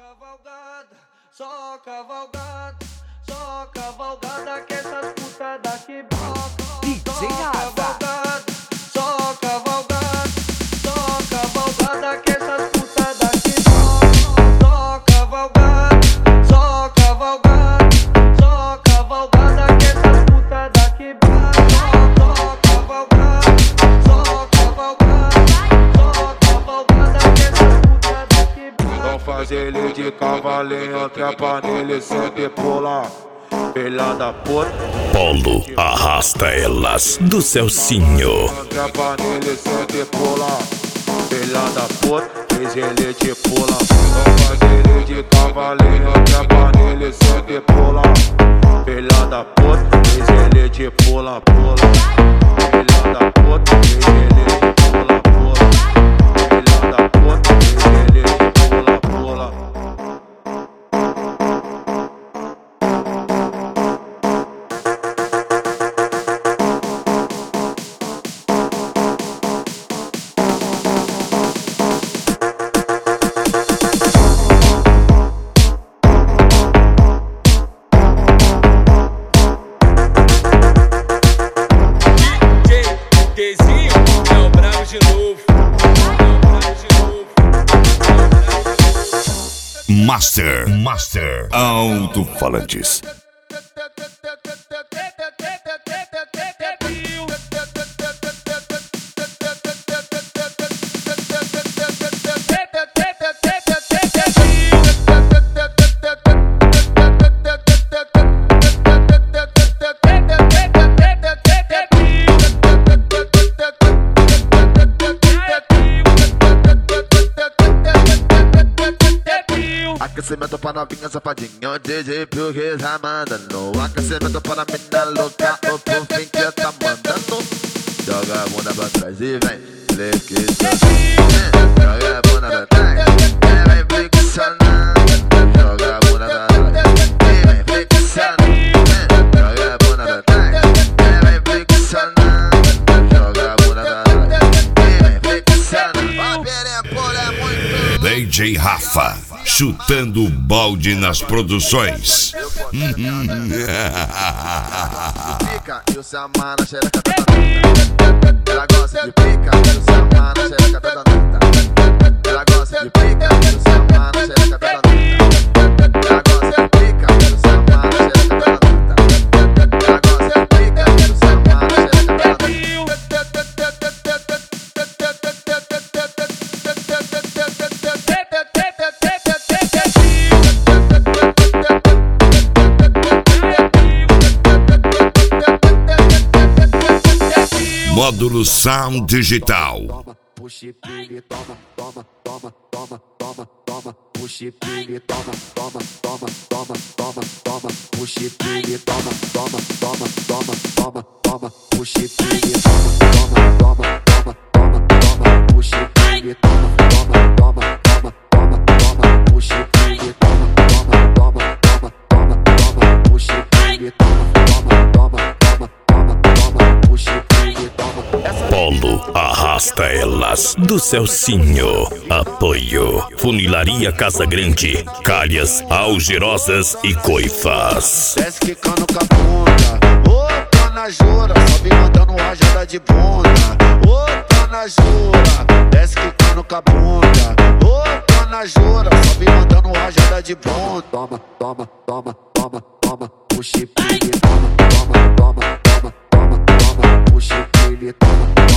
Só cavalgada que essas putas daqui brocam. DJ Rafa. Só cavalgada que essas putas daqui brocam. Só cavalgada que essas putas daqui brocam. Só cavalgada que essas putas daqui brocam. Vão fazer ele de cavalinho, trepa nele sem depolar. Filha da puta, Polo arrasta elas do Celcinho. trepa nele sem depolar. Filha da puta, fez ele de pula. Vão fazer ele de cavalinho, trepa nele sem depolar. Filha da puta, fez ele de pula. Filha da puta, fez ele de pula. Filha da puta, fez ele de pula. Master Alto-Falantes. Aquecimento para novinha safadinha, DJ Pio que tá mandando. Aquecimento para mina louca, o fim que tá mandando. Joga a bunda pra trás e vem flexionando. Joga a bunda pra trás e vem flexionando. Joga a bunda pra trás e vem flexionando. Joga a bunda pra trás e vem flexionando. Joga a bunda pra trás e vem flexionando. A perempola é muito. DJ Rafa, chutando o balde nas produções. Pica e o Samar na xereca da danada. Ela gosta de pica e o Samar na xereca da danada. Ela gosta de pica e o Samar na xereca da danada. Ela gosta de pica e o Samar na xereca da danada. Ela gosta de pica e o Samar na xereca da danada. Módulo Sound Digital. Puxa pele, toma, toma, toma, toma, toma, toma. Puxa pele, toma, toma, toma, toma, toma, toma. Puxa pele, toma, toma, toma, toma, toma, toma. Puxa pele, toma, toma, toma, toma, toma, toma. Puxa pele, toma, toma, toma, toma, toma, toma. Puxa pele, toma, toma, toma, toma, toma, toma. Puxa pele, toma, toma, toma, toma, toma, toma. Puxa pele, toma. Polo arrasta elas do Celcinho. Apoio Funilaria Casa Grande, calhas algerosas e coifas. Desce quicando com a bunda, ô na jura, sobe mandando rajada de bunda. Ô na jura, desce quicando com a bunda, ô na jura, sobe mandando rajada de bunda. Toma, toma, toma, toma, toma, puxa pele, toma, toma, toma, toma, toma, toma, puxa pele, toma, toma.